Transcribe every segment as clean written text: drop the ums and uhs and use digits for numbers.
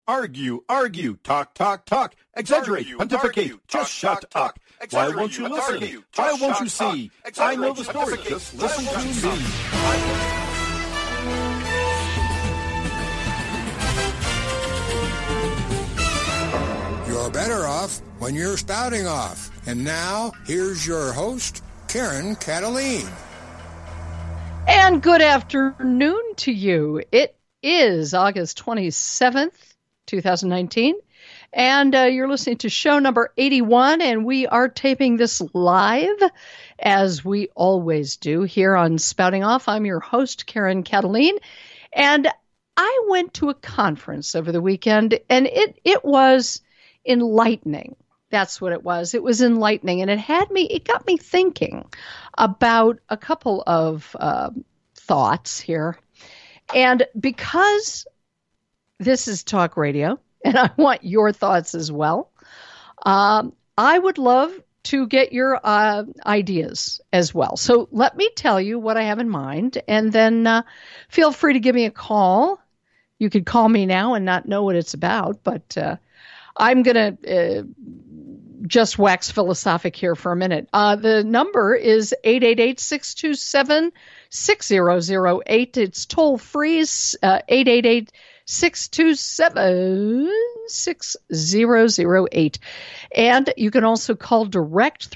Argue, argue, talk, talk, talk, exaggerate, pontificate, just shut up. Why won't you listen? Why won't you see? I know the story, just listen to me. You're better off when you're spouting off. And now, here's your host, Karen Cataline. And good afternoon to you. It is August 27th, 2019, and you're listening to show number 81, and we are taping this live, as we always do, here on Spouting Off. I'm your host, Karen Cataline, and I went to a conference over the weekend, and it was enlightening. That's what it was. It was enlightening, and it got me thinking about a couple of thoughts here. And because this is talk radio, and I want your thoughts as well, I would love to get your ideas as well. So let me tell you what I have in mind, and then feel free to give me a call. You could call me now and not know what it's about, but I'm going to just wax philosophic here for a minute. The number is 888-627-6008. It's toll free, 888-627-6008. And you can also call direct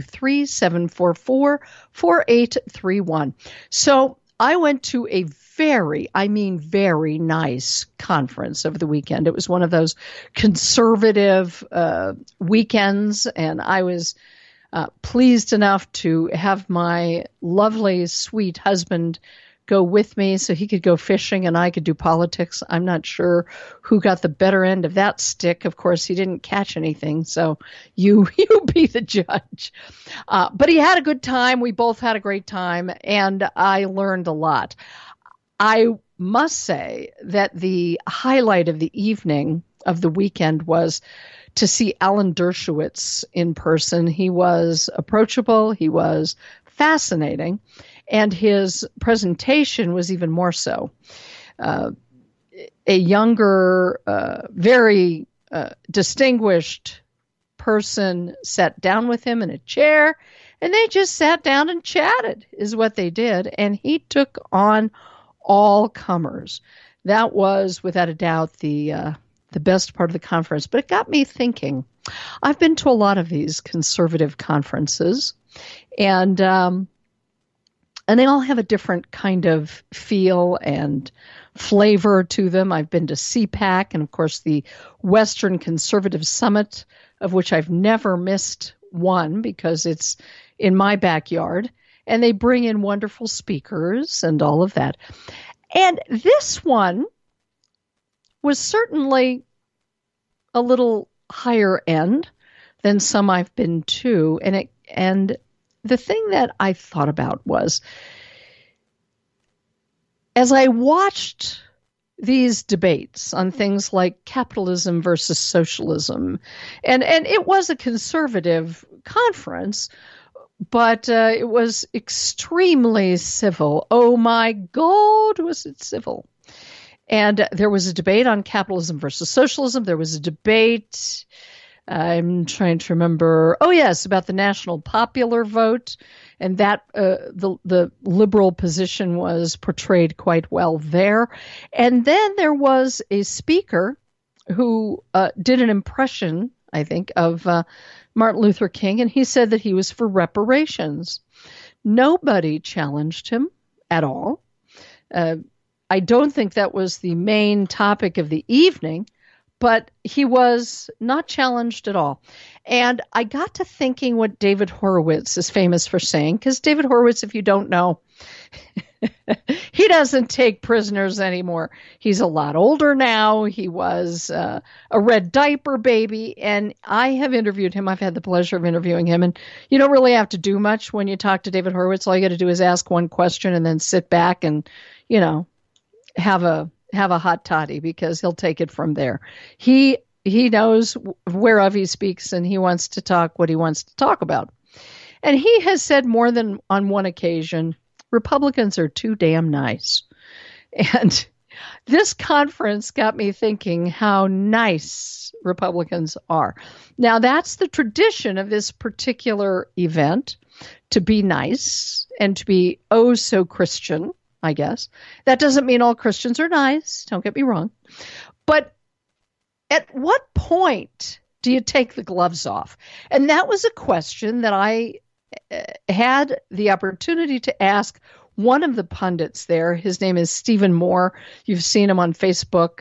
323-744-4831. So I went to a very nice conference over the weekend. It was one of those conservative weekends, and I was pleased enough to have my lovely, sweet husband go with me so he could go fishing and I could do politics. I'm not sure who got the better end of that stick. Of course, he didn't catch anything, so you be the judge. But he had a good time. We both had a great time, and I learned a lot. I must say that the highlight of the evening of the weekend was to see Alan Dershowitz in person. He was approachable. He was fascinating. And his presentation was even more so. A younger, very distinguished person sat down with him in a chair, and they just sat down and chatted, is what they did. And he took on all comers. That was, without a doubt, the best part of the conference. But it got me thinking. I've been to a lot of these conservative conferences, and they all have a different kind of feel and flavor to them. I've been to CPAC and, of course, the Western Conservative Summit, of which I've never missed one because it's in my backyard. And they bring in wonderful speakers and all of that. And this one was certainly a little higher end than some I've been to. And the thing that I thought about was, as I watched these debates on things like capitalism versus socialism, and it was a conservative conference, but it was extremely civil. Oh my God, was it civil? And there was a debate on capitalism versus socialism. There was a debate, I'm trying to remember, about the national popular vote. And that the liberal position was portrayed quite well there. And then there was a speaker who did an impression, I think, of Martin Luther King, and he said that he was for reparations. Nobody challenged him at all. I don't think that was the main topic of the evening, but he was not challenged at all. And I got to thinking what David Horowitz is famous for saying, because David Horowitz, if you don't know, he doesn't take prisoners anymore. He's a lot older now. He was a red diaper baby, and I have interviewed him. I've had the pleasure of interviewing him, and you don't really have to do much when you talk to David Horowitz. All you got to do is ask one question and then sit back and, have a hot toddy, because he'll take it from there. He knows whereof he speaks, and he wants to talk what he wants to talk about. And he has said more than on one occasion, Republicans are too damn nice. And This conference got me thinking how nice Republicans are. Now, that's the tradition of this particular event, to be nice and to be oh so Christian, I guess. That doesn't mean all Christians are nice. Don't get me wrong. But at what point do you take the gloves off? And that was a question that I had the opportunity to ask one of the pundits there. His name is Stephen Moore. You've seen him on Facebook.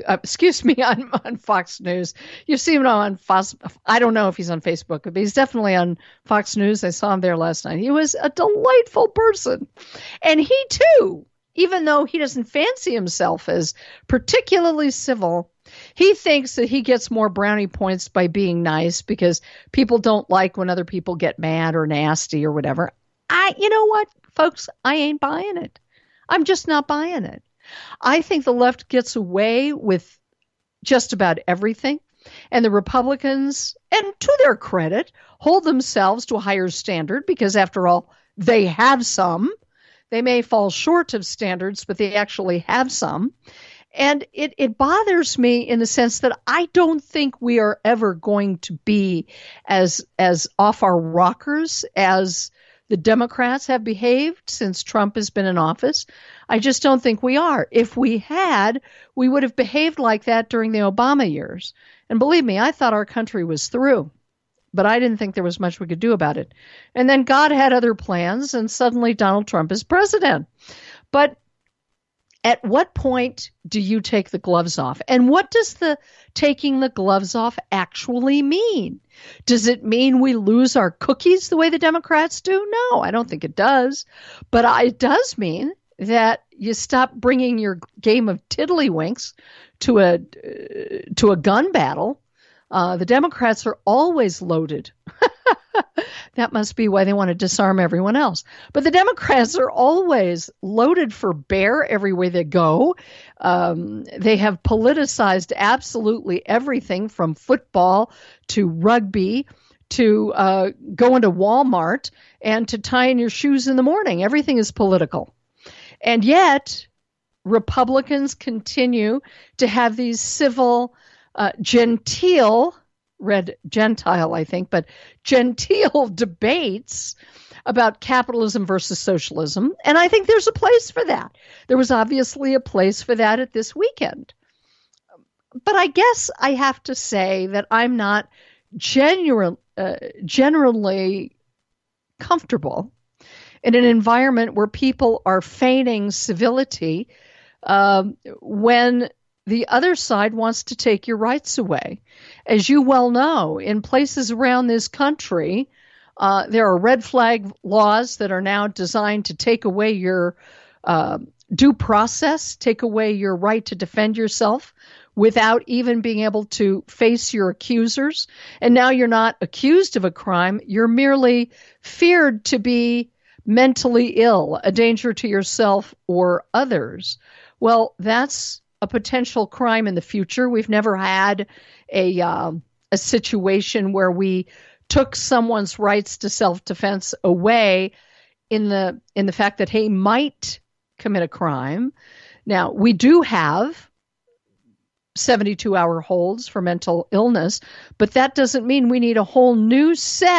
On Fox News. You've seen him on Fox. I don't know if he's on Facebook, but he's definitely on Fox News. I saw him there last night. He was a delightful person. And he too, even though he doesn't fancy himself as particularly civil, he thinks that he gets more brownie points by being nice because people don't like when other people get mad or nasty or whatever. You know what, folks? I ain't buying it. I'm just not buying it. I think the left gets away with just about everything. And the Republicans, and to their credit, hold themselves to a higher standard because, after all, they have some. They may fall short of standards, but they actually have some. And it bothers me in the sense that I don't think we are ever going to be as off our rockers as the Democrats have behaved since Trump has been in office. I just don't think we are. If we had, we would have behaved like that during the Obama years. And believe me, I thought our country was through, but I didn't think there was much we could do about it. And then God had other plans, and suddenly Donald Trump is president. But at what point do you take the gloves off? And what does the taking the gloves off actually mean? Does it mean we lose our cookies the way the Democrats do? No, I don't think it does. But it does mean that you stop bringing your game of tiddlywinks to a gun battle. The Democrats are always loaded. That must be why they want to disarm everyone else. But the Democrats are always loaded for bear everywhere they go. They have politicized absolutely everything from football to rugby to going to Walmart and to tying your shoes in the morning. Everything is political. And yet, Republicans continue to have these civil, genteel, read Gentile, I think, but genteel debates about capitalism versus socialism. And I think there's a place for that. There was obviously a place for that at this weekend. But I guess I have to say that I'm not generally comfortable in an environment where people are feigning civility when the other side wants to take your rights away. As you well know, in places around this country, there are red flag laws that are now designed to take away your due process, take away your right to defend yourself without even being able to face your accusers. And now you're not accused of a crime. You're merely feared to be mentally ill, a danger to yourself or others. Well, that's a potential crime in the future. We've never had a situation where we took someone's rights to self-defense away in the fact that he might commit a crime. Now, we do have 72-hour holds for mental illness, but that doesn't mean we need a whole new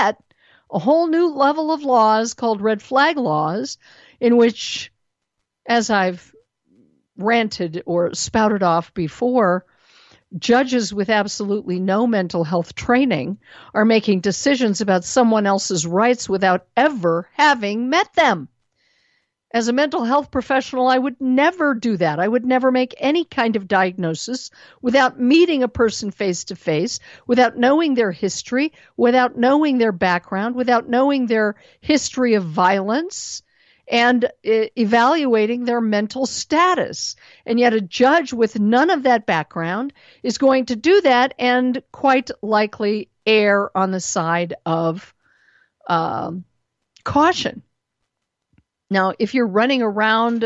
level of laws called red flag laws, in which, as I've ranted or spouted off before, judges with absolutely no mental health training are making decisions about someone else's rights without ever having met them. As a mental health professional, I would never do that. I would never make any kind of diagnosis without meeting a person face to face, without knowing their history, without knowing their background, without knowing their history of violence, and evaluating their mental status. And yet a judge with none of that background is going to do that and quite likely err on the side of caution. Now, if you're running around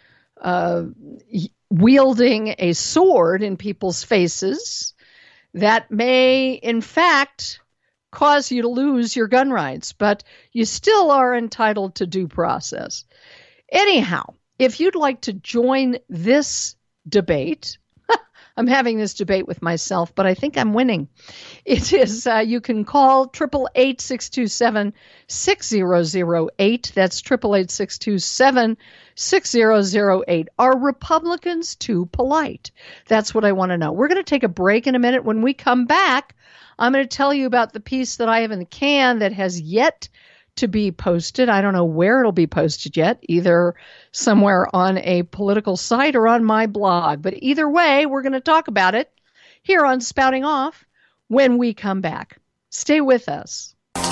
wielding a sword in people's faces, that may, in fact, cause you to lose your gun rights, but you still are entitled to due process. Anyhow, if you'd like to join this debate. I'm having this debate with myself, but I think I'm winning. It is, you can call 888-627-6008. That's 888-627-6008. Are Republicans too polite? That's what I want to know. We're going to take a break in a minute. When we come back, I'm going to tell you about the piece that I have in the can that has yet to be posted. I don't know where it'll be posted yet, either somewhere on a political site or on my blog. But either way, we're going to talk about it here on Spouting Off when we come back. Stay with us.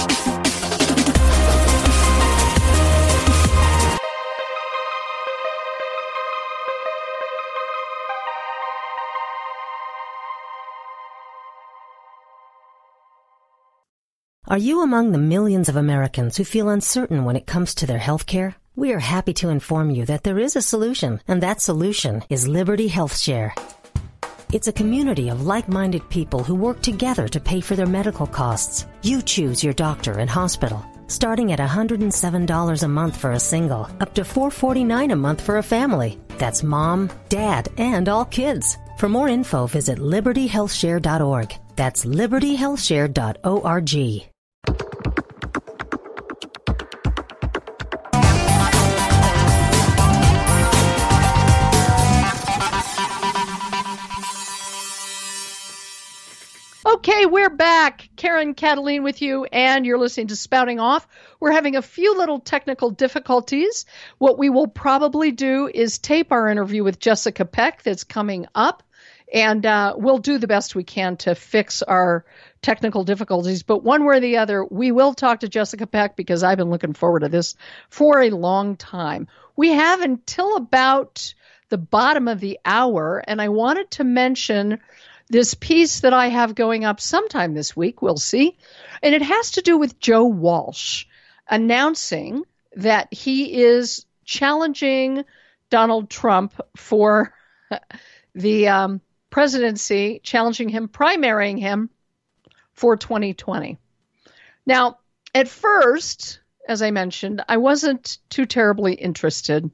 Are you among the millions of Americans who feel uncertain when it comes to their health care? We are happy to inform you that there is a solution, and that solution is Liberty Health Share. It's a community of like-minded people who work together to pay for their medical costs. You choose your doctor and hospital, starting at $107 a month for a single, up to $449 a month for a family. That's mom, dad, and all kids. For more info, visit libertyhealthshare.org. That's libertyhealthshare.org. Okay, we're back. Karen Kataline with you, and you're listening to Spouting Off. We're having a few little technical difficulties. What we will probably do is tape our interview with Jessica Peck that's coming up, and we'll do the best we can to fix our technical difficulties. But one way or the other, we will talk to Jessica Peck because I've been looking forward to this for a long time. We have until about the bottom of the hour, and I wanted to mention this piece that I have going up sometime this week, we'll see, and it has to do with Joe Walsh announcing that he is challenging Donald Trump for the presidency, challenging him, primarying him for 2020. Now, at first, as I mentioned, I wasn't too terribly interested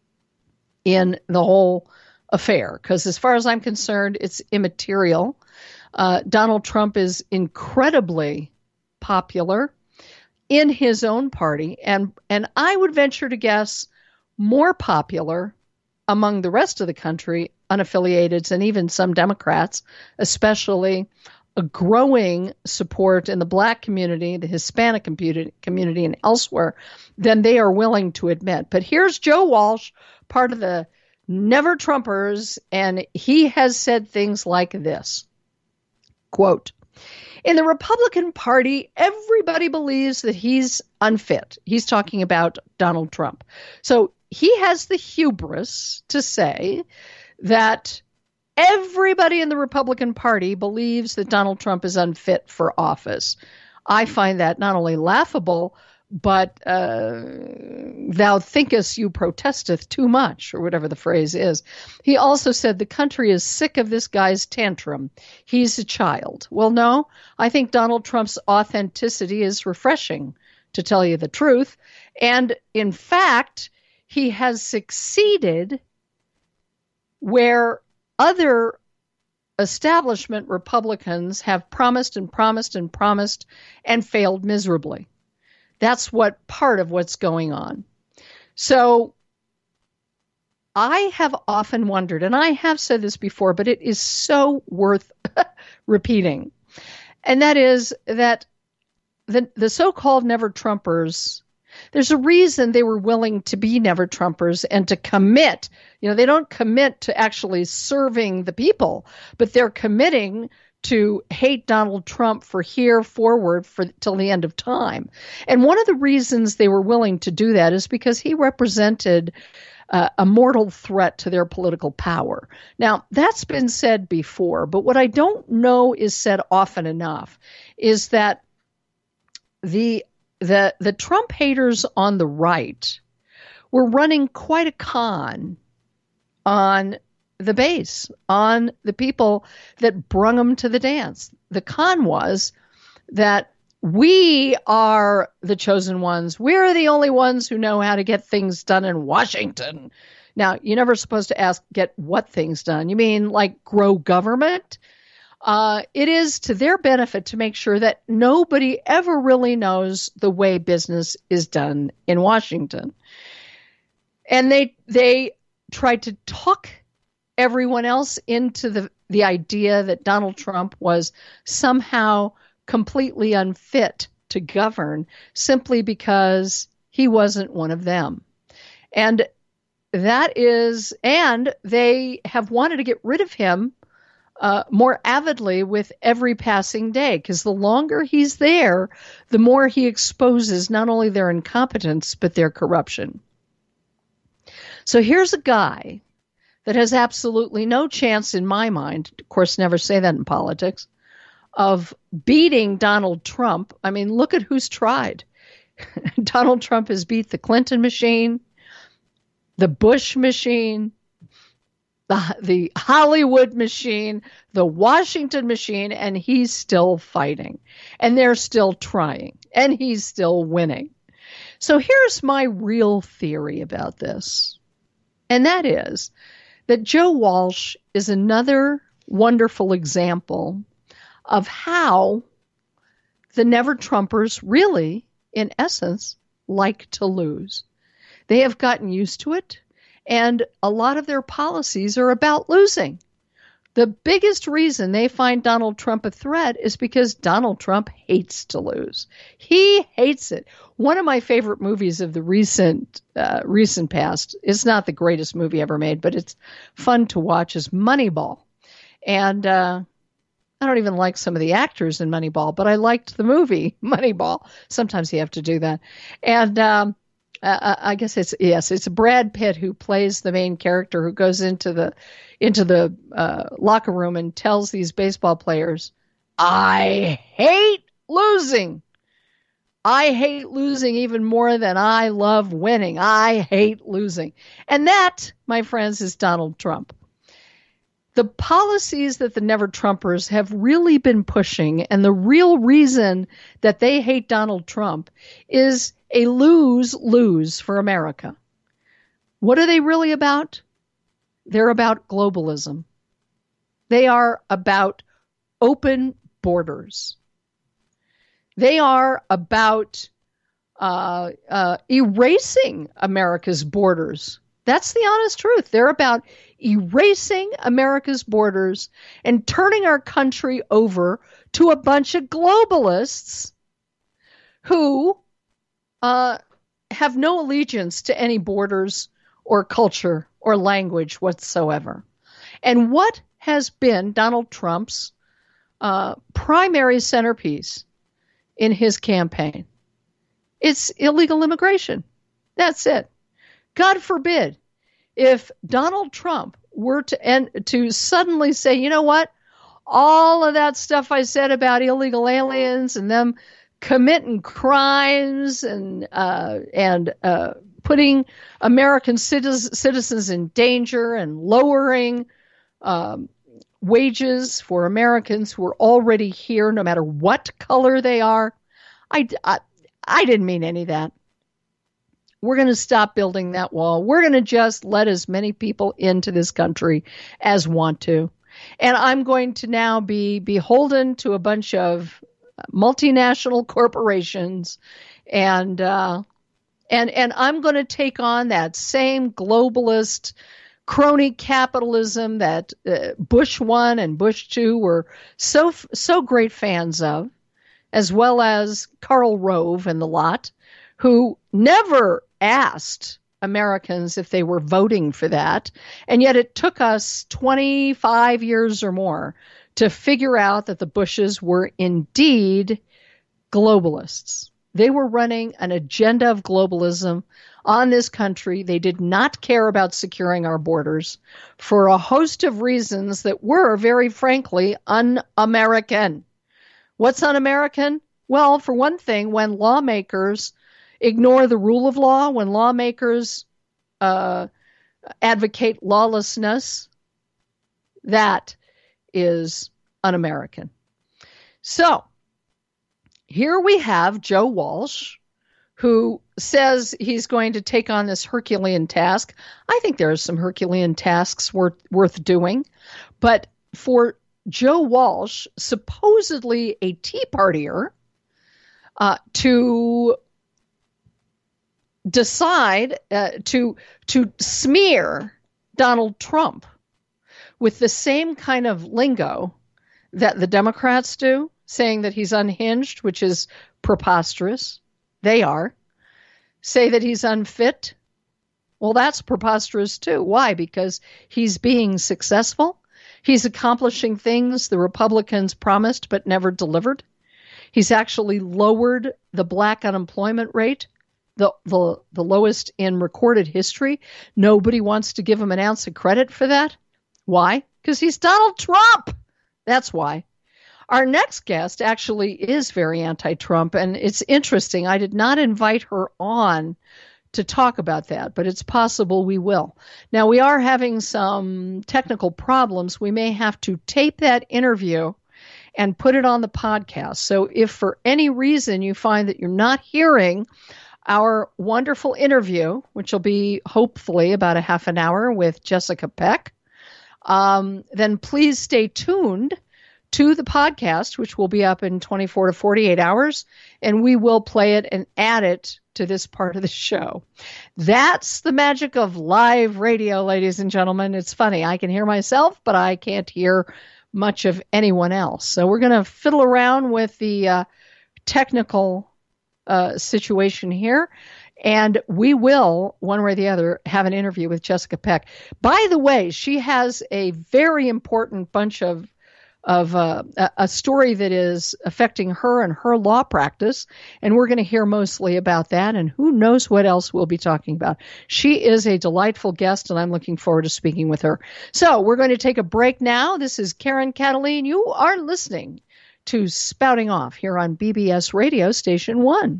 in the whole affair, because as far as I'm concerned, it's immaterial. Donald Trump is incredibly popular in his own party, and I would venture to guess more popular among the rest of the country, unaffiliateds, and even some Democrats, especially a growing support in the Black community, the Hispanic community, and elsewhere than they are willing to admit. But here's Joe Walsh, part of the Never Trumpers, and he has said things like this, quote, "In the Republican Party, everybody believes that he's unfit." He's talking about Donald Trump. So he has the hubris to say that everybody in the Republican Party believes that Donald Trump is unfit for office. I find that not only laughable, but thou thinkest you protesteth too much, or whatever the phrase is. He also said the country is sick of this guy's tantrum. He's a child. Well, no, I think Donald Trump's authenticity is refreshing, to tell you the truth. And in fact, he has succeeded where other establishment Republicans have promised and promised and promised and failed miserably. That's what part of what's going on. So I have often wondered, and I have said this before, but it is so worth repeating. And that is that the so-called Never Trumpers, there's a reason they were willing to be Never Trumpers and to commit. You know, they don't commit to actually serving the people, but they're committing to hate Donald Trump for here forward for till the end of time. And one of the reasons they were willing to do that is because he represented a mortal threat to their political power. Now, that's been said before, but what I don't know is said often enough is that the Trump haters on the right were running quite a con on the base, on the people that brung them to the dance. The con was that we are the chosen ones. We're the only ones who know how to get things done in Washington. Now, you're never supposed to ask, get what things done. You mean like grow government? It is to their benefit to make sure that nobody ever really knows the way business is done in Washington. And they tried to talk everyone else into the idea that Donald Trump was somehow completely unfit to govern simply because he wasn't one of them. And they have wanted to get rid of him more avidly with every passing day, because the longer he's there, the more he exposes not only their incompetence, but their corruption. So here's a guy that has absolutely no chance in my mind, of course, never say that in politics, of beating Donald Trump. I mean, look at who's tried. Donald Trump has beat the Clinton machine, the Bush machine, the Hollywood machine, the Washington machine, and he's still fighting. And they're still trying. And he's still winning. So here's my real theory about this. And that is that Joe Walsh is another wonderful example of how the Never-Trumpers really, in essence, like to lose. They have gotten used to it, and a lot of their policies are about losing. The biggest reason they find Donald Trump a threat is because Donald Trump hates to lose. He hates it. One of my favorite movies of the recent past, it's not the greatest movie ever made, but it's fun to watch, is Moneyball. And I don't even like some of the actors in Moneyball, but I liked the movie Moneyball. Sometimes you have to do that. And I guess it's Brad Pitt who plays the main character, who goes into the locker room and tells these baseball players, "I hate losing. I hate losing even more than I love winning. I hate losing." And that, my friends, is Donald Trump. The policies that the Never-Trumpers have really been pushing, and the real reason that they hate Donald Trump, is a lose-lose for America. What are they really about? They're about globalism. They are about open borders. They are about erasing America's borders. That's the honest truth. They're about erasing America's borders and turning our country over to a bunch of globalists who have no allegiance to any borders or culture or language whatsoever. And what has been Donald Trump's primary centerpiece in his campaign? It's illegal immigration. That's it. God forbid if Donald Trump were to suddenly say, you know what, all of that stuff I said about illegal aliens and them committing crimes and putting American citizens in danger and lowering wages for Americans who are already here, no matter what color they are. I didn't mean any of that. We're going to stop building that wall. We're going to just let as many people into this country as want to. And I'm going to now be beholden to a bunch of multinational corporations, and I'm going to take on that same globalist crony capitalism that Bush 1 and Bush 2 were so great fans of, as well as Karl Rove and the lot, who never asked Americans if they were voting for that. And yet it took us 25 years or more to figure out that the Bushes were indeed globalists. They were running an agenda of globalism on this country. They did not care about securing our borders for a host of reasons that were, very frankly, un-American. What's un-American? Well, for one thing, when lawmakers ignore the rule of law, when lawmakers advocate lawlessness, that is un-American. So here we have Joe Walsh, who says he's going to take on this Herculean task. I think there are some Herculean tasks worth doing. But for Joe Walsh, supposedly a Tea Partier, to decide to smear Donald Trump with the same kind of lingo that the Democrats do, saying that he's unhinged, which is preposterous. They are. Say that he's unfit. Well, that's preposterous too. Why? Because he's being successful. He's accomplishing things the Republicans promised but never delivered. He's actually lowered the black unemployment rate, the lowest in recorded history. Nobody wants to give him an ounce of credit for that. Why? Because he's Donald Trump. That's why. Our next guest actually is very anti-Trump, and it's interesting. I did not invite her on to talk about that, but it's possible we will. Now, we are having some technical problems. We may have to tape that interview and put it on the podcast. So if for any reason you find that you're not hearing our wonderful interview, which will be hopefully about a half an hour with Jessica Peck, then please stay tuned to the podcast, which will be up in 24 to 48 hours, and we will play it and add it to this part of the show. That's the magic of live radio, ladies and gentlemen. It's funny. I can hear myself, but I can't hear much of anyone else. So we're going to fiddle around with the technical situation here, and we will, one way or the other, have an interview with Jessica Peck. By the way, she has a very important bunch of a story that is affecting her and her law practice, and we're going to hear mostly about that, and who knows what else we'll be talking about. She is a delightful guest, and I'm looking forward to speaking with her. So we're going to take a break now. This is Karen Cataline. You are listening to Spouting Off here on BBS Radio Station 1.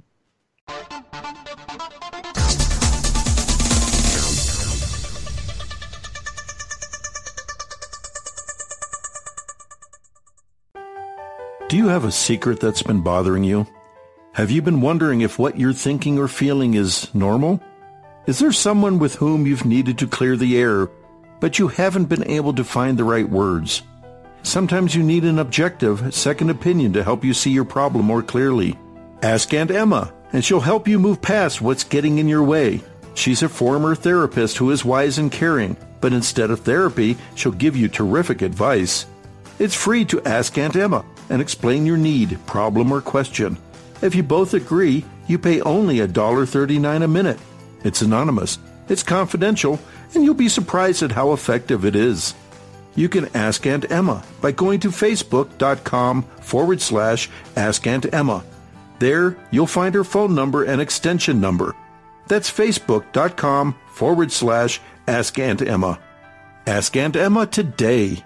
Do you have a secret that's been bothering you? Have you been wondering if what you're thinking or feeling is normal? Is there someone with whom you've needed to clear the air, but you haven't been able to find the right words? Sometimes you need an objective, second opinion to help you see your problem more clearly. Ask Aunt Emma, and she'll help you move past what's getting in your way. She's a former therapist who is wise and caring, but instead of therapy, she'll give you terrific advice. It's free to ask Aunt Emma and explain your need, problem, or question. If you both agree, you pay only $1.39 a minute. It's anonymous, it's confidential, and you'll be surprised at how effective it is. You can ask Aunt Emma by going to facebook.com/Ask Aunt Emma. There, you'll find her phone number and extension number. That's facebook.com/Ask Aunt Emma. Ask Aunt Emma today.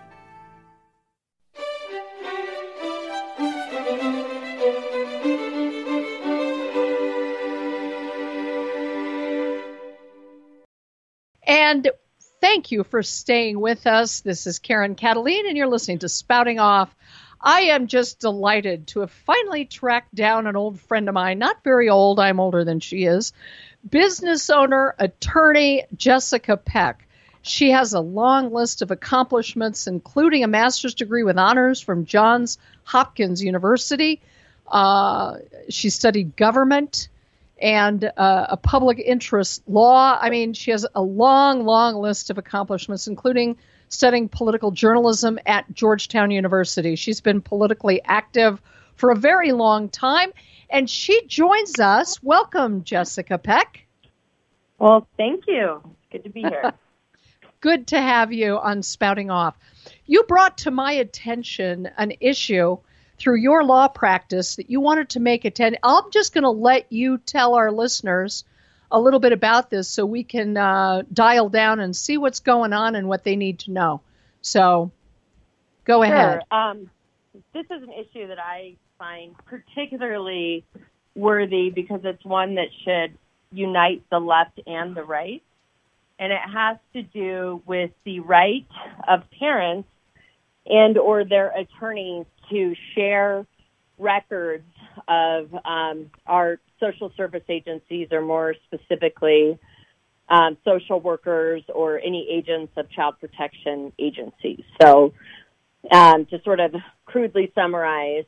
And thank you for staying with us. This is Karen Cataline, and you're listening to Spouting Off. I am just delighted to have finally tracked down an old friend of mine, not very old, I'm older than she is, business owner, attorney Jessica Peck. She has a long list of accomplishments, including a master's degree with honors from Johns Hopkins University. She studied government and a public interest law. I mean, she has a long, long list of accomplishments, including studying political journalism at Georgetown University. She's been politically active for a very long time, and she joins us. Welcome, Jessica Peck. Well, thank you. Good to be here. Good to have you on Spouting Off. You brought to my attention an issue through your law practice that you wanted to make attend. I'm just going to let you tell our listeners a little bit about this so we can dial down and see what's going on and what they need to know. So go ahead. This is an issue that I find particularly worthy because it's one that should unite the left and the right. And it has to do with the right of parents and or their attorneys to share records of our social service agencies, or more specifically social workers or any agents of child protection agencies. So to sort of crudely summarize,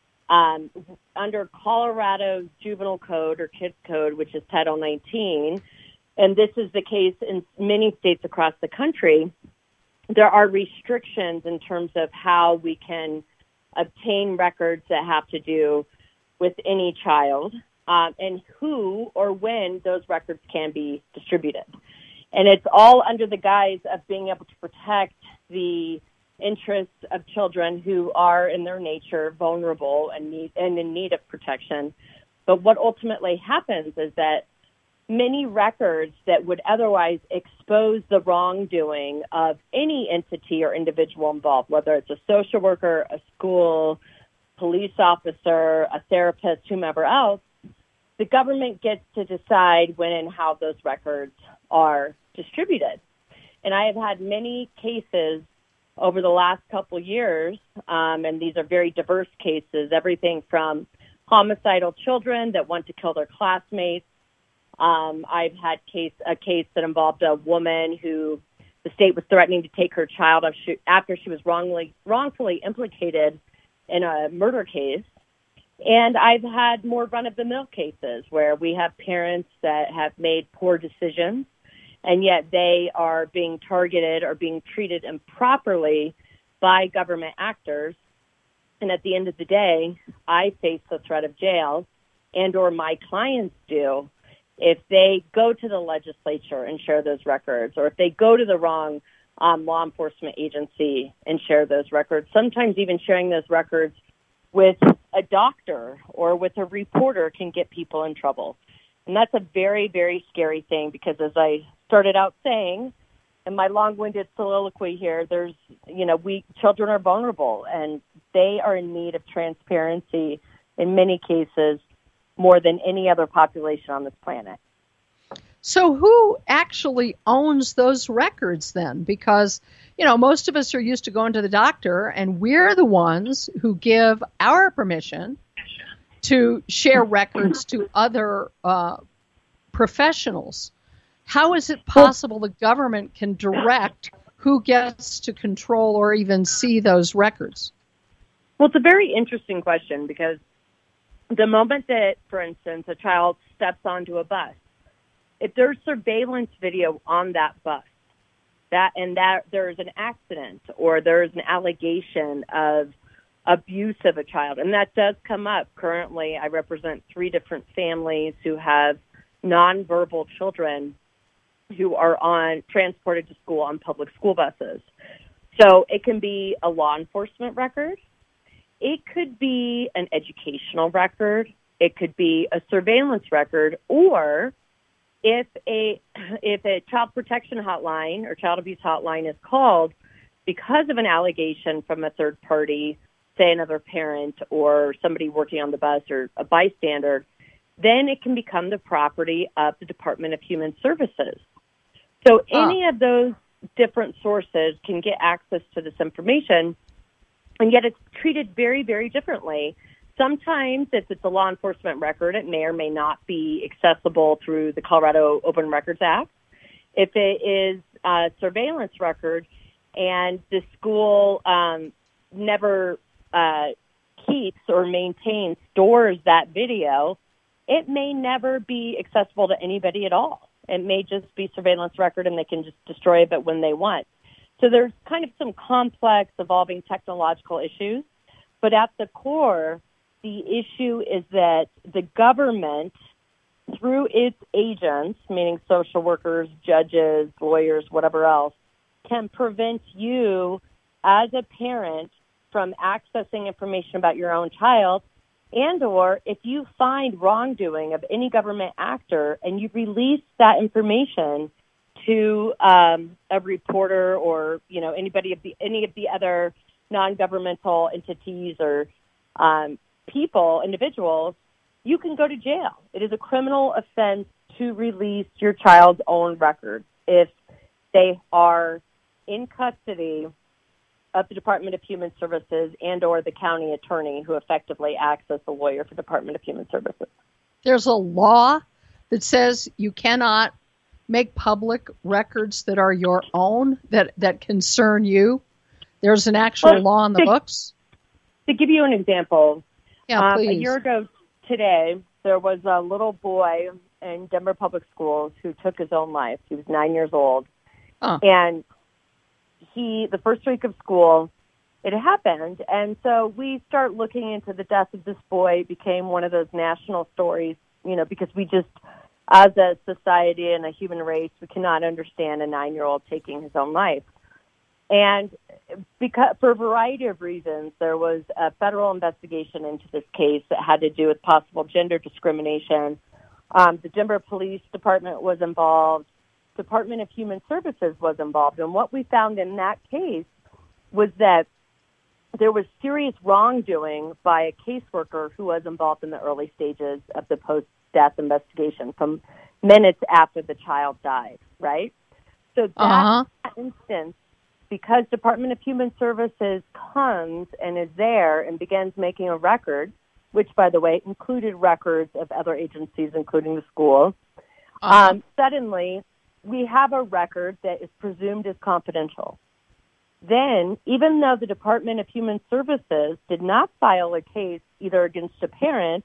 under Colorado's Juvenile Code or Kids Code, which is Title 19, and this is the case in many states across the country, there are restrictions in terms of how we can obtain records that have to do with any child, and who or when those records can be distributed. And it's all under the guise of being able to protect the interests of children who are in their nature vulnerable and in need of protection. But what ultimately happens is that many records that would otherwise expose the wrongdoing of any entity or individual involved, whether it's a social worker, a school, police officer, a therapist, whomever else, the government gets to decide when and how those records are distributed. And I have had many cases over the last couple years, and these are very diverse cases, everything from homicidal children that want to kill their classmates. I've had a case that involved a woman who the state was threatening to take her child after she was wrongfully implicated in a murder case. And I've had more run-of-the-mill cases where we have parents that have made poor decisions, and yet they are being targeted or being treated improperly by government actors. And at the end of the day, I face the threat of jail, and or my clients do, if they go to the legislature and share those records, or if they go to the wrong law enforcement agency and share those records, sometimes even sharing those records with a doctor or with a reporter can get people in trouble. And that's a very, very scary thing, because as I started out saying in my long-winded soliloquy here, children are vulnerable, and they are in need of transparency in many cases more than any other population on this planet. So who actually owns those records then? Because, most of us are used to going to the doctor, and we're the ones who give our permission to share records to other professionals. How is it possible the government can direct who gets to control or even see those records? Well, it's a very interesting question, because the moment that, for instance, a child steps onto a bus, if there's surveillance video on that bus, that there's an accident or there's an allegation of abuse of a child, and that does come up. Currently, I represent 3 different families who have nonverbal children who are transported to school on public school buses. So it can be a law enforcement record. It could be an educational record. It could be a surveillance record, or if a child protection hotline or child abuse hotline is called because of an allegation from a third party, say another parent or somebody working on the bus or a bystander, then it can become the property of the Department of Human Services. So any of those different sources can get access to this information, and yet it's treated very, very differently. Sometimes, if it's a law enforcement record, it may or may not be accessible through the Colorado Open Records Act. If it is a surveillance record and the school never keeps or maintains, stores that video, it may never be accessible to anybody at all. It may just be surveillance record, and they can just destroy it when they want. So there's kind of some complex, evolving technological issues. But at the core, the issue is that the government, through its agents, meaning social workers, judges, lawyers, whatever else, can prevent you as a parent from accessing information about your own child, and or if you find wrongdoing of any government actor and you release that information to a reporter or any of the other non-governmental entities or individuals, you can go to jail. It is a criminal offense to release your child's own records if they are in custody of the Department of Human Services and or the county attorney who effectively acts as the lawyer for Department of Human Services. There's a law that says you cannot make public records that are your own, that concern you. There's an actual law in the books. To give you an example, please. A year ago today, there was a little boy in Denver Public Schools who took his own life. He was 9 years old. And the first week of school, it happened. And so we start looking into the death of this boy. It became one of those national stories, because we just, as a society and a human race, we cannot understand a 9-year-old taking his own life. And because, for a variety of reasons, there was a federal investigation into this case that had to do with possible gender discrimination. The Denver Police Department was involved. Department of Human Services was involved. And what we found in that case was that there was serious wrongdoing by a caseworker who was involved in the early stages of the post-death investigation from minutes after the child died, right? So that instance, because Department of Human Services comes and is there and begins making a record, which, by the way, included records of other agencies, including the school, suddenly we have a record that is presumed as confidential. Then, even though the Department of Human Services did not file a case either against a parent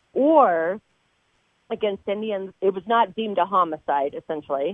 or against Indians, it was not deemed a homicide, essentially.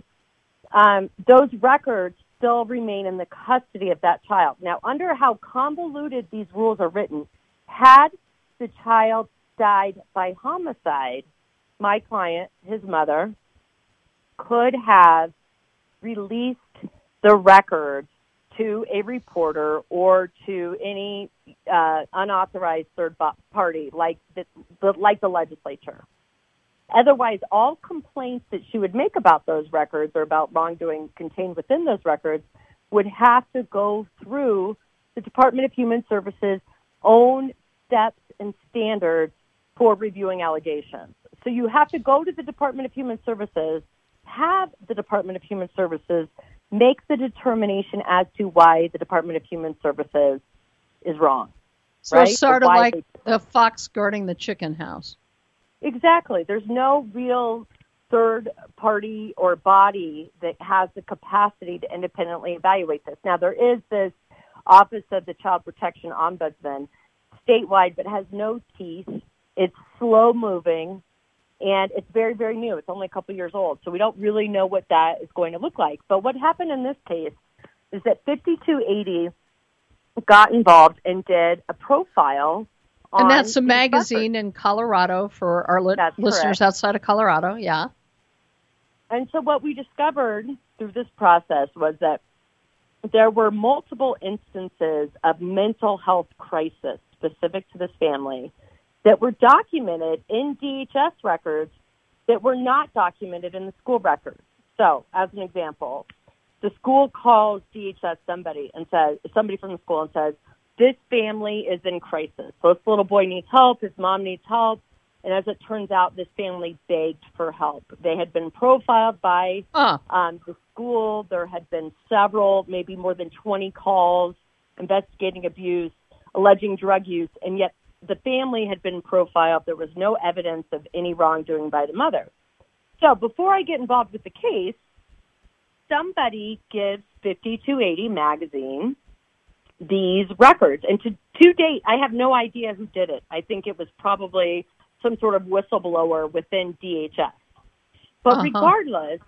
Those records still remain in the custody of that child. Now, under how convoluted these rules are written, had the child died by homicide, my client, his mother, could have released the records to a reporter or to any unauthorized third party like the legislature. Otherwise, all complaints that she would make about those records or about wrongdoing contained within those records would have to go through the Department of Human Services' own steps and standards for reviewing allegations. So you have to go to the Department of Human Services, have the Department of Human Services make the determination as to why the Department of Human Services is wrong. So right? It's sort of like the fox guarding the chicken house. Exactly. There's no real third party or body that has the capacity to independently evaluate this. Now, there is this Office of the Child Protection Ombudsman statewide, but has no teeth. It's slow moving, and it's very, very new. It's only a couple years old, so we don't really know what that is going to look like. But what happened in this case is that 5280 got involved and did a profile. And that's a magazine in Colorado for our listeners outside of Colorado, yeah. And so what we discovered through this process was that there were multiple instances of mental health crisis specific to this family that were documented in DHS records that were not documented in the school records. So, as an example, the school calls DHS somebody from the school and says, this family is in crisis. So this little boy needs help, his mom needs help, and as it turns out, this family begged for help. They had been profiled by the school. There had been several, maybe more than 20 calls investigating abuse, alleging drug use, and yet the family had been profiled. There was no evidence of any wrongdoing by the mother. So before I get involved with the case, somebody gives 5280 magazine these records. And to date, I have no idea who did it. I think it was probably some sort of whistleblower within DHS. But regardless,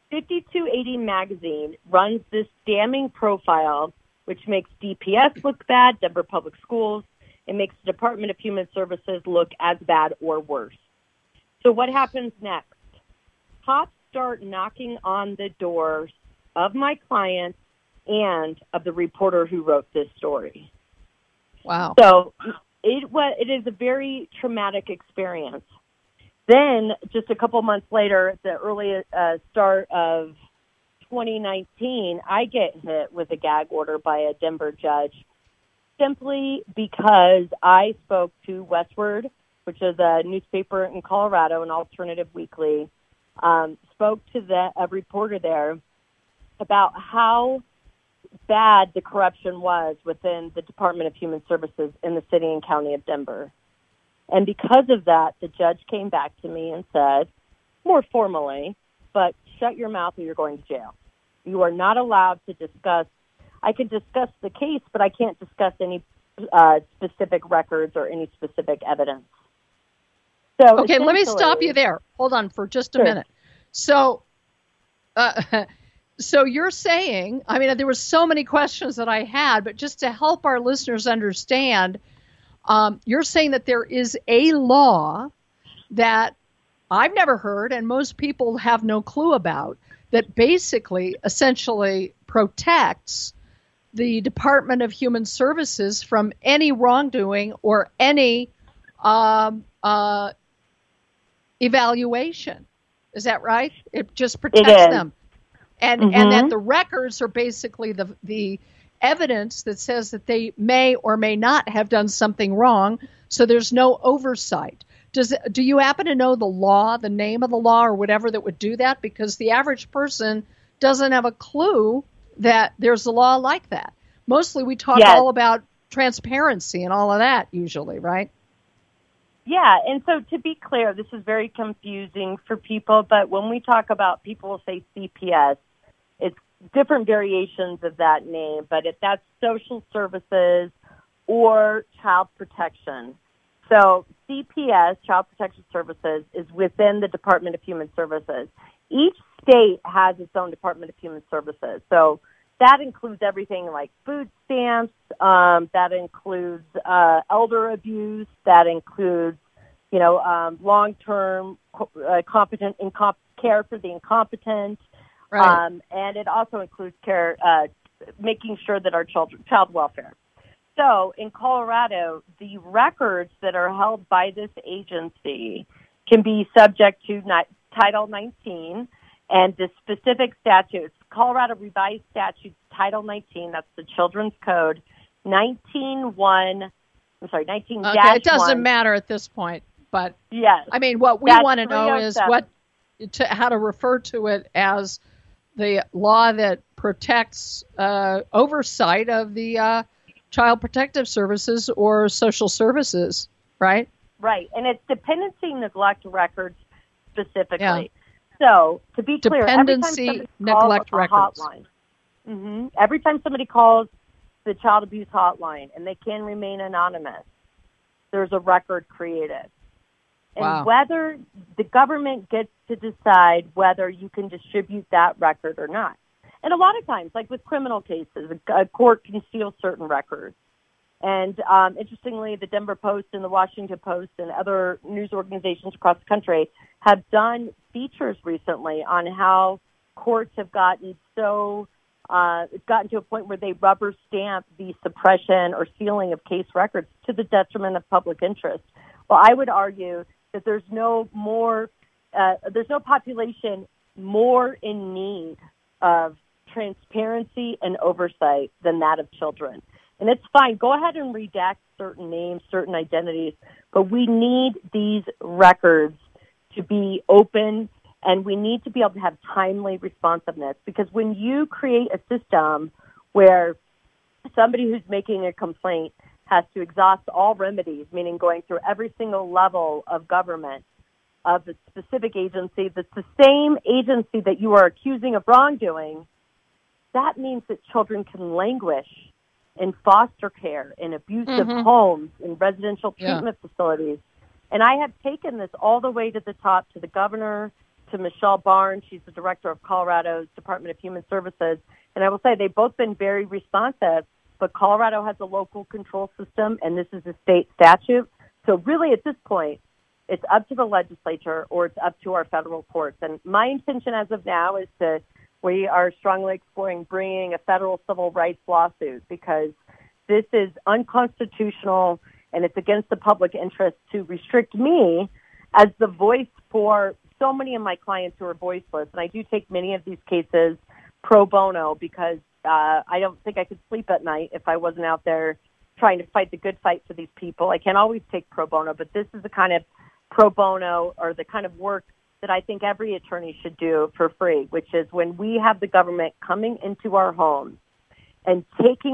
5280 magazine runs this damning profile, which makes DPS look bad, Denver Public Schools. It makes the Department of Human Services look as bad or worse. So what happens next? Cops start knocking on the doors of my client and of the reporter who wrote this story. Wow. So it is a very traumatic experience. Then, just a couple months later, at the early start of 2019, I get hit with a gag order by a Denver judge simply because I spoke to Westword, which is a newspaper in Colorado, an alternative weekly, spoke to a reporter there about how bad the corruption was within the Department of Human Services in the city and county of Denver. And because of that, the judge came back to me and said, more formally, but shut your mouth or you're going to jail. You are not allowed to discuss. I can discuss the case, but I can't discuss any specific records or any specific evidence. So okay, let me stop you there. Hold on for just a minute. So, so you're saying, I mean, there were so many questions that I had, but just to help our listeners understand, you're saying that there is a law that I've never heard and most people have no clue about that basically, essentially protects the Department of Human Services from any wrongdoing or any evaluation. Is that right? It just protects them. And that the records are basically the evidence that says that they may or may not have done something wrong, so there's no oversight. Do you happen to know the law, the name of the law or whatever that would do that? Because the average person doesn't have a clue that there's a law like that. Mostly we talk all about transparency and all of that usually, right? Yeah, and so to be clear, this is very confusing for people, but when we talk about, people will say CPS, it's different variations of that name, but if that's social services or child protection. So CPS, Child Protection Services, is within the Department of Human Services. Each state has its own Department of Human Services. So that includes everything like food stamps, that includes elder abuse, that includes, long-term competent care for the incompetent, right. And it also includes care, making sure that our child welfare. So in Colorado, the records that are held by this agency can be subject to Title 19 and the specific statutes. Colorado Revised Statutes Title 19, that's the Children's Code, 19-1. Okay, it doesn't matter at this point, but yes, I mean, what we want to know is how to refer to it as the law that protects oversight of the Child Protective Services or social services, right? Right, and it's dependency neglect records specifically. Yeah. So, to be clear, dependency neglect records. Hotline, every time somebody calls the child abuse hotline, and they can remain anonymous, there's a record created. And whether the government gets to decide whether you can distribute that record or not. And a lot of times, like with criminal cases, a court can steal certain records. And interestingly, the Denver Post and the Washington Post and other news organizations across the country have done features recently on how courts have gotten to a point where they rubber stamp the suppression or sealing of case records to the detriment of public interest. Well, I would argue that there's no population more in need of transparency and oversight than that of children. And it's fine. Go ahead and redact certain names, certain identities, but we need these records to be open, and we need to be able to have timely responsiveness, because when you create a system where somebody who's making a complaint has to exhaust all remedies, meaning going through every single level of government, of the specific agency, that's the same agency that you are accusing of wrongdoing, that means that children can languish in foster care, in abusive homes, in residential treatment facilities. And I have taken this all the way to the top, to the governor, to Michelle Barnes. She's the director of Colorado's Department of Human Services. And I will say they've both been very responsive, but Colorado has a local control system, and this is a state statute. So really at this point, it's up to the legislature or it's up to our federal courts. And my intention as of now is we are strongly exploring bringing a federal civil rights lawsuit, because this is unconstitutional and it's against the public interest to restrict me as the voice for so many of my clients who are voiceless. And I do take many of these cases pro bono, because I don't think I could sleep at night if I wasn't out there trying to fight the good fight for these people. I can't always take pro bono, but this is the kind of pro bono or the kind of work that I think every attorney should do for free, which is when we have the government coming into our homes and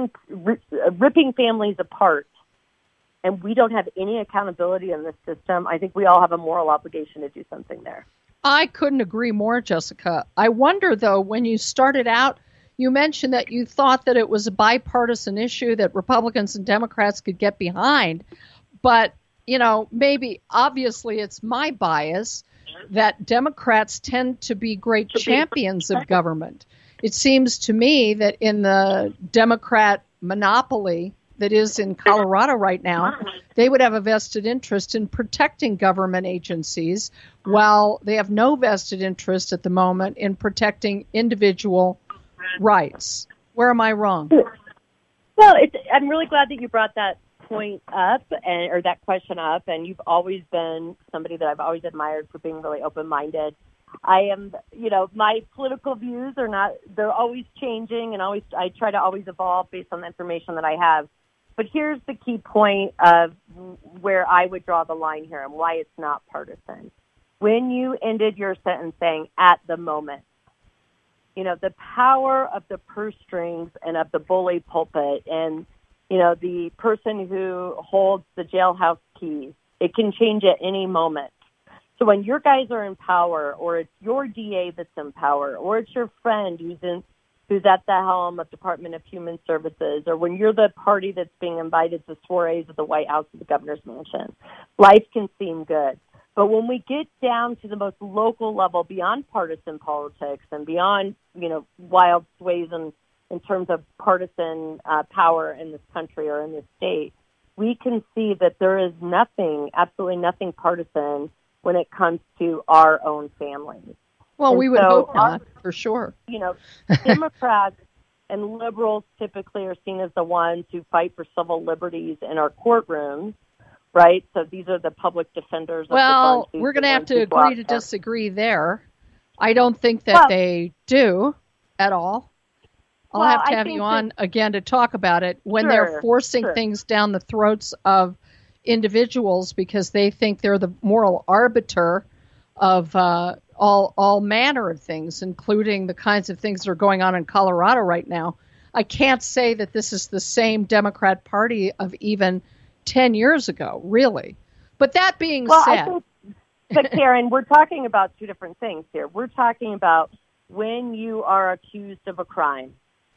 ripping families apart, and we don't have any accountability in this system, I think we all have a moral obligation to do something there. I couldn't agree more, Jessica. I wonder, though, when you started out, you mentioned that you thought that it was a bipartisan issue that Republicans and Democrats could get behind. But, maybe obviously it's my bias that Democrats tend to be great champions of government. It seems to me that in the Democrat monopoly that is in Colorado right now, they would have a vested interest in protecting government agencies, while they have no vested interest at the moment in protecting individual rights. Where am I wrong? Well, I'm really glad that you brought that point up, or that question up, and you've always been somebody that I've always admired for being really open-minded. I am, my political views they're always changing, and I try to always evolve based on the information that I have. But here's the key point of where I would draw the line here and why it's not partisan. When you ended your sentence saying, at the moment, the power of the purse strings and of the bully pulpit and, the person who holds the jailhouse keys, it can change at any moment. So when your guys are in power, or it's your DA that's in power, or it's your friend who's at the helm of Department of Human Services, or when you're the party that's being invited to soirees at the White House or the governor's mansion, life can seem good. But when we get down to the most local level, beyond partisan politics and beyond, wild sways in terms of partisan power in this country or in this state, we can see that there is absolutely nothing partisan when it comes to our own families. Well, we would hope not, for sure. Democrats and liberals typically are seen as the ones who fight for civil liberties in our courtrooms, right? So these are the public defenders. Well, we're going to have to agree to disagree there. I don't think that they do at all. I'll have to have you on again to talk about it when they're forcing things down the throats of individuals because they think they're the moral arbiter of all manner of things, including the kinds of things that are going on in Colorado right now. I can't say that this is the same Democrat Party of even 10 years ago, really. But that being said... But Karen, we're talking about two different things here. We're talking about when you are accused of a crime,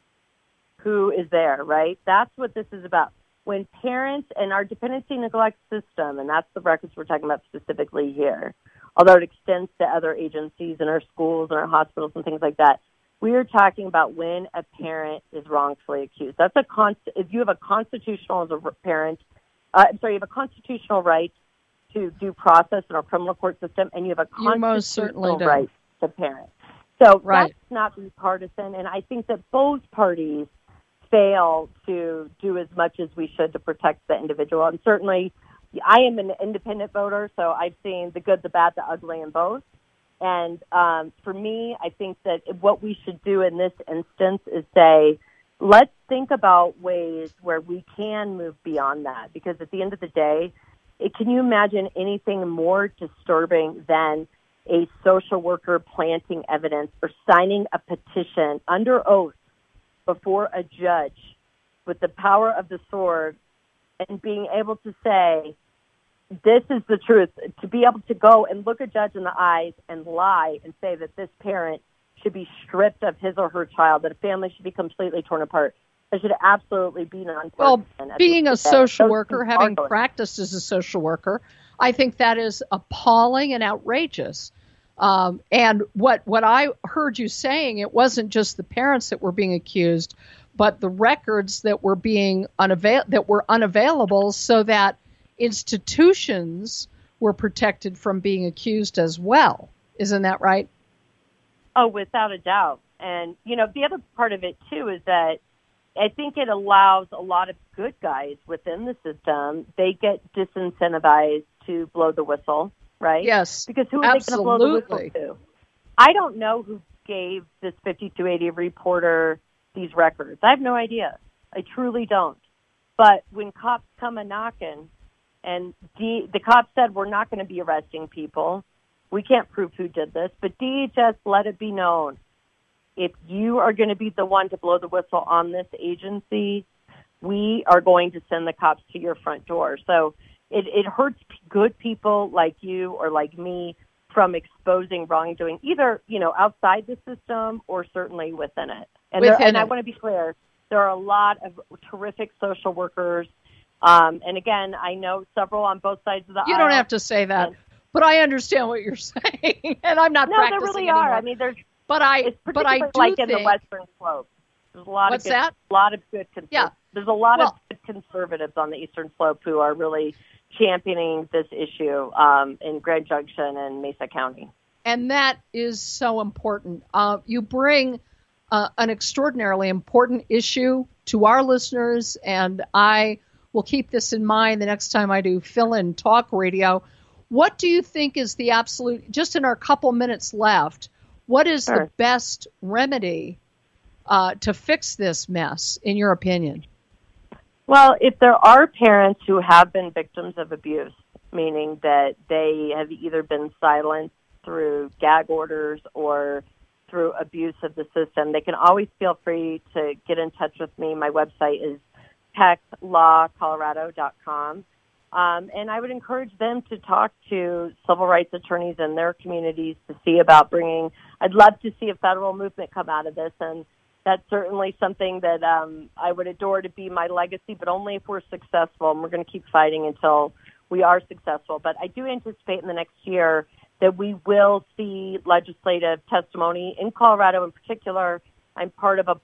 who is there, right? That's what this is about. When parents and our dependency neglect system, and that's the records we're talking about specifically here, although it extends to other agencies in our schools and our hospitals and things like that, we are talking about when a parent is wrongfully accused. That's if you have a constitutional, as a parent, you have a constitutional right to due process in our criminal court system, and you have a constitutional right to parent. So that's not bipartisan, and I think that both parties fail to do as much as we should to protect the individual. And certainly, I am an independent voter, so I've seen the good, the bad, the ugly in both. And for me, I think that what we should do in this instance is say, let's think about ways where we can move beyond that. Because at the end of the day, can you imagine anything more disturbing than a social worker planting evidence or signing a petition under oath before a judge with the power of the sword and being able to say, this is the truth, to be able to go and look a judge in the eyes and lie and say that this parent should be stripped of his or her child, that a family should be completely torn apart. It should absolutely be nonpartisan. Well, being a social worker, having practiced as a social worker, I think that is appalling and outrageous. And what I heard you saying, it wasn't just the parents that were being accused, but the records that were being unavailable so that institutions were protected from being accused as well. Isn't that right? Oh, without a doubt. And, the other part of it, too, is that I think it allows a lot of good guys within the system. They get disincentivized to blow the whistle, right? Yes, because who are they going to blow the whistle to? I don't know who gave this 5280 reporter these records. I have no idea. I truly don't. But when cops come a-knocking, and the cops said, we're not going to be arresting people. We can't prove who did this. But DHS let it be known if you are going to be the one to blow the whistle on this agency, we are going to send the cops to your front door. So it hurts good people like you or like me from exposing wrongdoing, either, outside the system or certainly within it. And I want to be clear, there are a lot of terrific social workers. And again, I know several on both sides of the aisle. You don't have to say that, but I understand what you're saying. And I'm not practicing there really anymore. are. I mean, it's particularly like in the Western Slope. There's a lot of good There's a lot of good conservatives on the Eastern Slope who are really championing this issue in Grand Junction and Mesa County. And that is so important. You bring an extraordinarily important issue to our listeners, and I will keep this in mind the next time I do fill-in talk radio. What do you think is the absolute, just in our couple minutes left, what is the best remedy to fix this mess, in your opinion? Well, if there are parents who have been victims of abuse, meaning that they have either been silenced through gag orders or through abuse of the system, they can always feel free to get in touch with me. My website is pecklawcolorado.com. And I would encourage them to talk to civil rights attorneys in their communities to see about I'd love to see a federal movement come out of this, and that's certainly something that I would adore to be my legacy, but only if we're successful, and we're going to keep fighting until we are successful. But I do anticipate in the next year that we will see legislative testimony in Colorado in particular. I'm part of a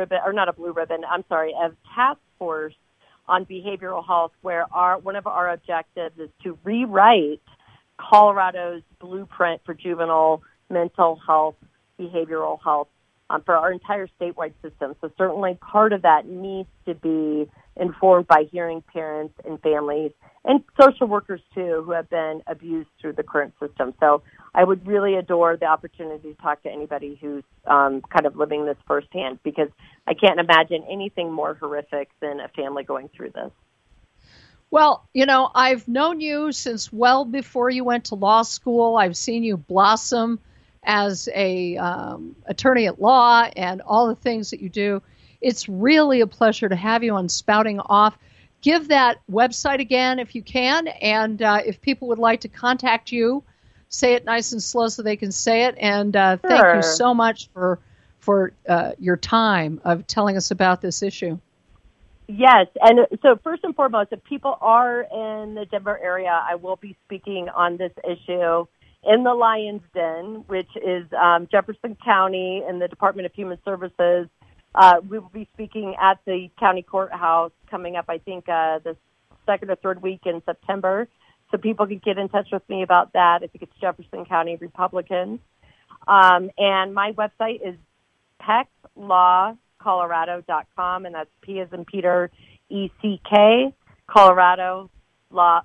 task force on behavioral health, where one of our objectives is to rewrite Colorado's blueprint for juvenile mental health, behavioral health for our entire statewide system. So certainly part of that needs to be informed by hearing parents and families and social workers too who have been abused through the current system. So I would really adore the opportunity to talk to anybody who's kind of living this firsthand, because I can't imagine anything more horrific than a family going through this. Well, I've known you since well before you went to law school. I've seen you blossom as a attorney at law and all the things that you do. It's really a pleasure to have you on Spouting Off. Give that website again if you can, and if people would like to contact you, say it nice and slow so they can say it. And thank you so much for your time of telling us about this issue. Yes, and so first and foremost, if people are in the Denver area, I will be speaking on this issue in the Lion's Den, which is Jefferson County and the Department of Human Services. We will be speaking at the county courthouse coming up, I think, the second or third week in September. So people can get in touch with me about that. I think it's Jefferson County Republicans. And my website is pecklawcolorado.com, and that's P as in Peter, E-C-K, Colorado, law,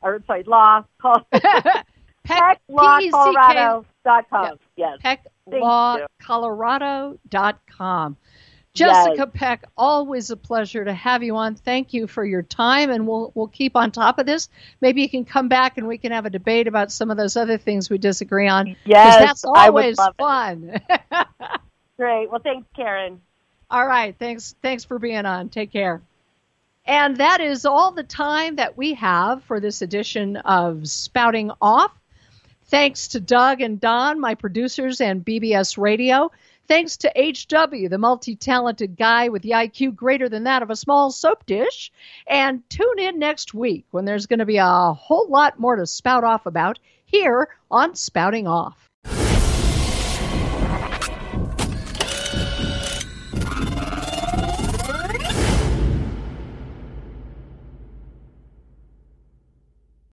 pecklawcolorado.com. Yes. pecklawcolorado.com. Jessica Peck, always a pleasure to have you on. Thank you for your time, and we'll keep on top of this. Maybe you can come back and we can have a debate about some of those other things we disagree on. Yes, that's always fun. Great. Well, thanks, Karen. All right. Thanks for being on. Take care. And that is all the time that we have for this edition of Spouting Off. Thanks to Doug and Don, my producers, and BBS Radio. Thanks to HW, the multi-talented guy with the IQ greater than that of a small soap dish. And tune in next week when there's going to be a whole lot more to spout off about here on Spouting Off.